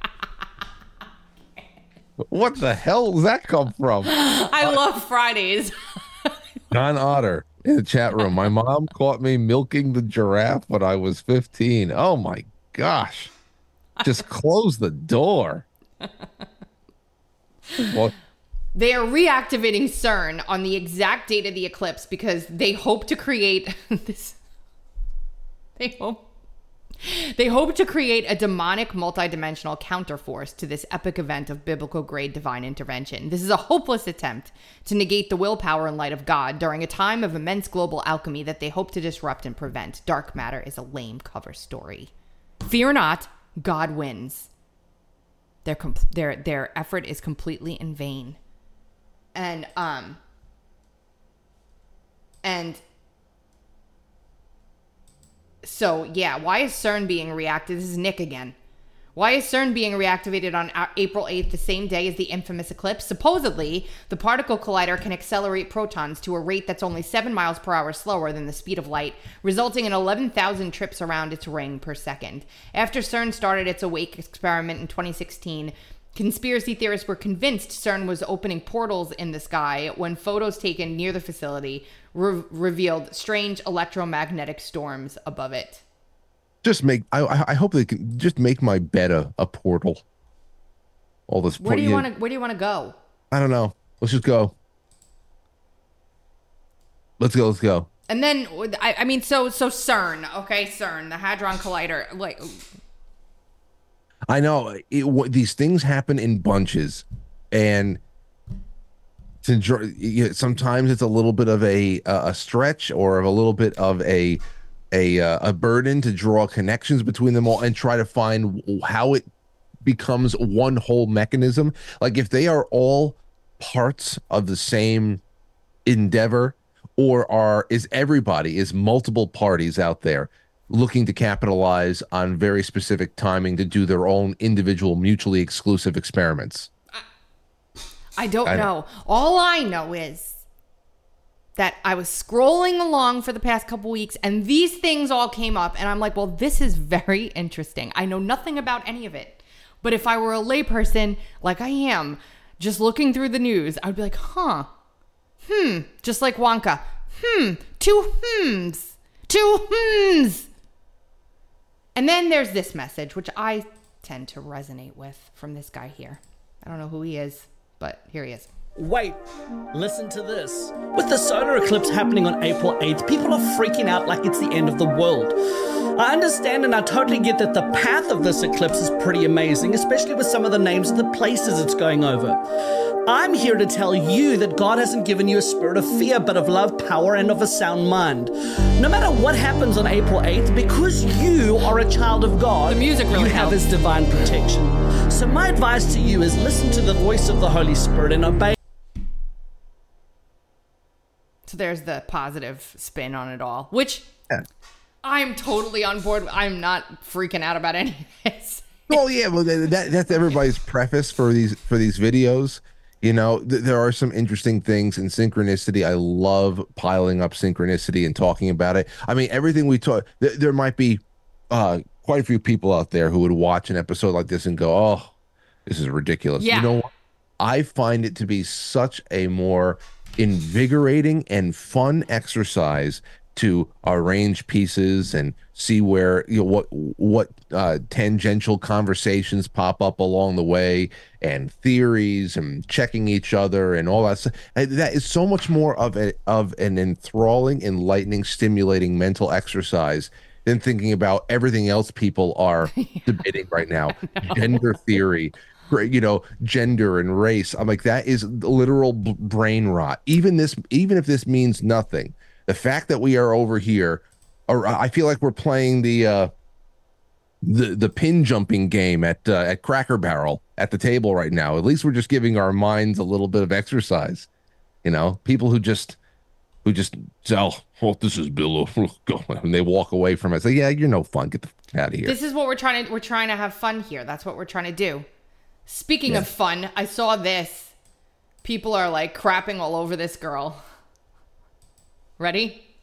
What the hell does that come from? I love Fridays. John Otter in the chat room. My mom caught me milking the giraffe when I was 15. Oh my gosh. Just close the door. What? They are reactivating CERN on the exact date of the eclipse because they hope to create this. They hope to create a demonic multidimensional counterforce to this epic event of biblical grade divine intervention. This is a hopeless attempt to negate the willpower and light of God during a time of immense global alchemy that they hope to disrupt and prevent. Dark matter is a lame cover story. Fear not, God wins. Their effort is completely in vain. And so, yeah, why is CERN being reactivated? This is Nick again. Why is CERN being reactivated on April 8th, the same day as the infamous eclipse? Supposedly, the particle collider can accelerate protons to a rate that's only 7 miles per hour slower than the speed of light, resulting in 11,000 trips around its ring per second. After CERN started its Awake experiment in 2016, conspiracy theorists were convinced CERN was opening portals in the sky when photos taken near the facility revealed strange electromagnetic storms above it. I hope they can just make my bed a portal. All this. Where do you want to go? I don't know. Let's just go. Let's go. And then, I mean, so CERN, okay, CERN, the Hadron Collider, like, I know these things happen in bunches, and sometimes it's a little bit of a stretch or of a little bit of a burden to draw connections between them all and try to find how it becomes one whole mechanism. Like if they are all parts of the same endeavor, or is multiple parties out there looking to capitalize on very specific timing to do their own individual mutually exclusive experiments. I don't know. All I know is that I was scrolling along for the past couple weeks and these things all came up and I'm like, well, this is very interesting. I know nothing about any of it. But if I were a layperson like I am, just looking through the news, I'd be like, just like Wonka. Two hmms. And then there's this message, which I tend to resonate with from this guy here. I don't know who he is, but here he is. Wait, listen to this. With the solar eclipse happening on April 8th, people are freaking out like it's the end of the world. I understand and I totally get that the path of this eclipse is pretty amazing, especially with some of the names of the places it's going over. I'm here to tell you that God hasn't given you a spirit of fear, but of love, power, and of a sound mind. No matter what happens on April 8th, because you are a child of God, the music really you have helps. His divine protection. So my advice to you is listen to the voice of the Holy Spirit and obey. So there's the positive spin on it all, which I'm totally on board. I'm not freaking out about any of this. Oh yeah, well that's everybody's preface for these videos. You know, there are some interesting things in synchronicity. I love piling up synchronicity and talking about it. I mean, everything we talk, there might be quite a few people out there who would watch an episode like this and go, "Oh, this is ridiculous." Yeah. You know what? I find it to be such a more invigorating and fun exercise to arrange pieces and see where, you know, what tangential conversations pop up along the way and theories and checking each other and all that stuff. And that is so much more of an enthralling, enlightening, stimulating mental exercise than thinking about everything else people are debating right now. Gender theory, you know, gender and race. I'm like, that is literal brain rot. Even if this means nothing, the fact that we are over here, or I feel like we're playing the pin jumping game at Cracker Barrel at the table right now. At least we're just giving our minds a little bit of exercise. You know, people who just say, "Oh, this is Bill," and they walk away from it. Say, "Yeah, you're no fun. Get the fuck out of here." This is what we're trying to have fun here. That's what we're trying to do. Speaking of fun, I saw this. People are like crapping all over this girl. Ready?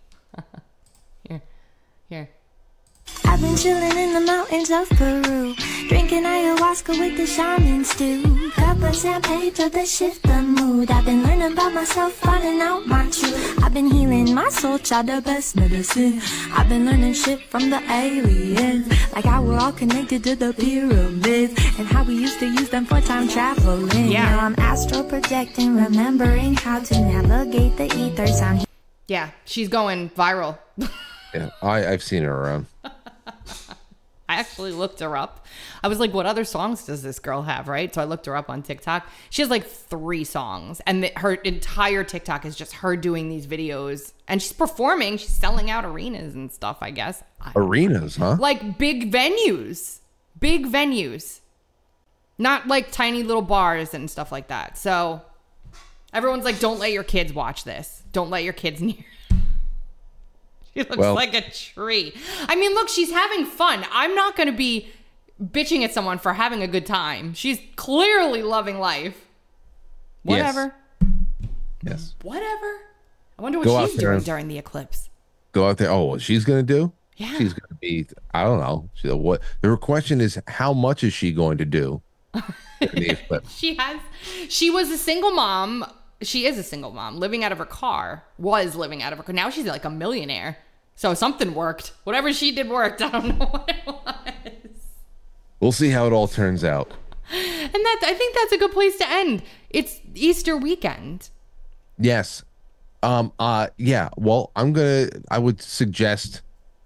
Here. I've been chilling in the mountains of Peru, drinking ayahuasca with the shamans too. Cup of champagne for the shift the mood. I've been learning about myself, finding out my truth. I've been healing my soul, tried the best medicine. I've been learning shit from the aliens, like how we're all connected to the pyramids and how we used to use them for time traveling. Yeah. Now I'm astral projecting, remembering how to navigate the ethers. I'm Yeah, she's going viral. Yeah, I've seen her around. I actually looked her up. I was like, what other songs does this girl have, right? So I looked her up on TikTok. She has like 3 songs. And her entire TikTok is just her doing these videos. And she's performing. She's selling out arenas and stuff, I guess. Arenas, huh? Like big venues. Big venues. Not like tiny little bars and stuff like that. So everyone's like, don't let your kids watch this. Don't let your kids near. She looks like a tree. I mean, look, she's having fun. I'm not going to be bitching at someone for having a good time. She's clearly loving life. Whatever. Yes. Whatever. I wonder what she's doing during the eclipse. Go out there. Oh, what she's going to do? Yeah. She's going to be, I don't know. What the question is, how much is she going to do in the eclipse? She was a single mom. She is a single mom living out of her car, was living out of her car. Now she's like a millionaire. So something worked. Whatever she did worked. I don't know what it was. We'll see how it all turns out. And I think that's a good place to end. It's Easter weekend. Yes. Yeah. Well, I would suggest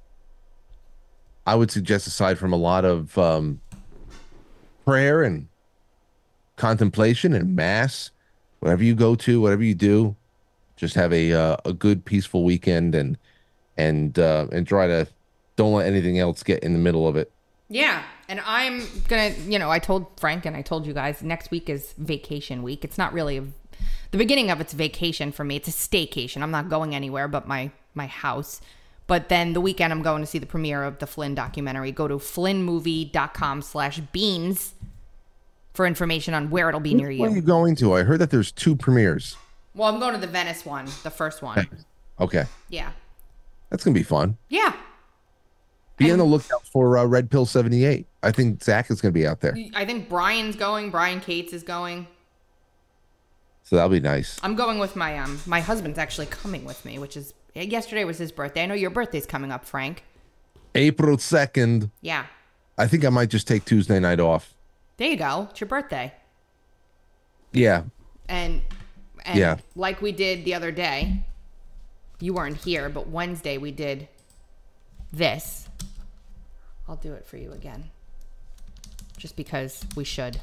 aside from a lot of prayer and contemplation and mass, whatever you go to, whatever you do, just have a good peaceful weekend and try to don't let anything else get in the middle of it. Yeah. And I'm gonna, I told Frank and I told you guys, next week is vacation week. It's not really the beginning of it's vacation for me. It's a staycation. I'm not going anywhere but my house. But then the weekend I'm going to see the premiere of the Flynn documentary. Go to flynnmovie.com/beans for information on where it'll be near you. Where are you going to? I heard that there's 2 premieres. Well, I'm going to the Venice one, the first one. Okay. Yeah. That's going to be fun. Yeah. Be on the lookout for Red Pill 78. I think Zach is going to be out there. I think Brian's going. Brian Cates is going. So that'll be nice. I'm going with my husband's actually coming with me, which is, yesterday was his birthday. I know your birthday's coming up, Frank. April 2nd. Yeah. I think I might just take Tuesday night off. There you go. It's your birthday. Yeah. And yeah, like we did the other day, you weren't here, but Wednesday we did this. I'll do it for you again. Just because we should.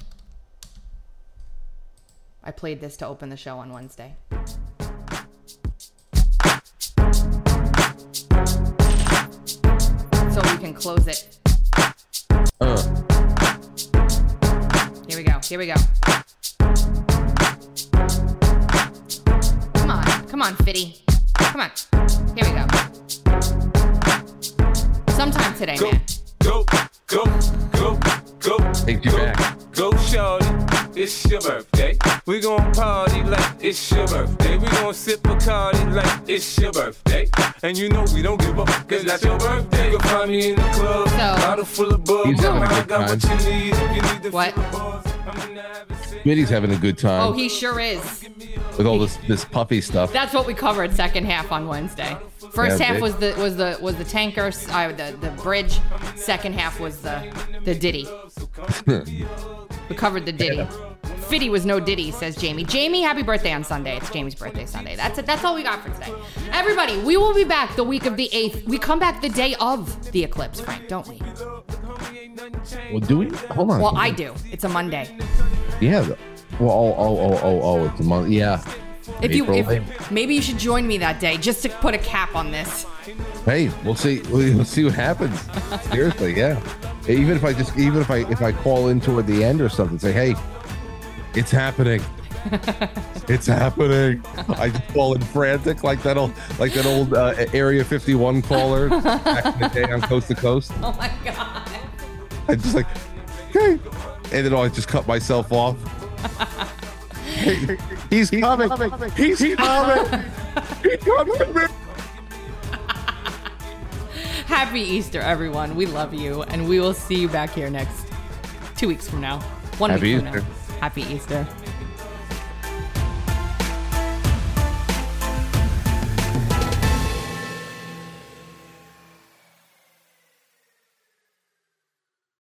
I played this to open the show on Wednesday. So we can close it. Here we go. Here we go. Come on, Fitty. Come on. Here we go. Sometime today, man. Go. Take you back. Go, shorty. It's your birthday. We gon' party like it's your birthday. We gon' sip Bacardi like it's your birthday. And you know we don't give up, cause that's your birthday. You can find me in the club, bottle full of bug. I got what you need if you need to what? Smitty's having a good time. Oh, he sure is. With all this puffy stuff. That's what we covered second half on Wednesday. First half was the tanker, the bridge. Second half was the Diddy. We covered the Diddy. Fitty was no Diddy, says Jamie. Jamie, happy birthday on Sunday. It's Jamie's birthday Sunday. That's it. That's all we got for today. Everybody, we will be back the week of the 8th. We come back the day of the eclipse, Frank, don't we? Well, do we? Hold on. Well, I do. It's a Monday. Yeah. Well, it's a month. Yeah. Maybe you should join me that day just to put a cap on this. Hey, we'll see. We'll see what happens. Seriously, yeah. Even if I call in toward the end or something, say, hey, it's happening. It's happening. I just call in frantic like that old Area 51 caller back in the day on Coast to Coast. Oh my God. I just like, okay, and then I just cut myself off. He's coming. He's coming. He's coming. Happy Easter, everyone. We love you, and we will see you back here next 2 weeks from now. 1 week from now. Happy Easter.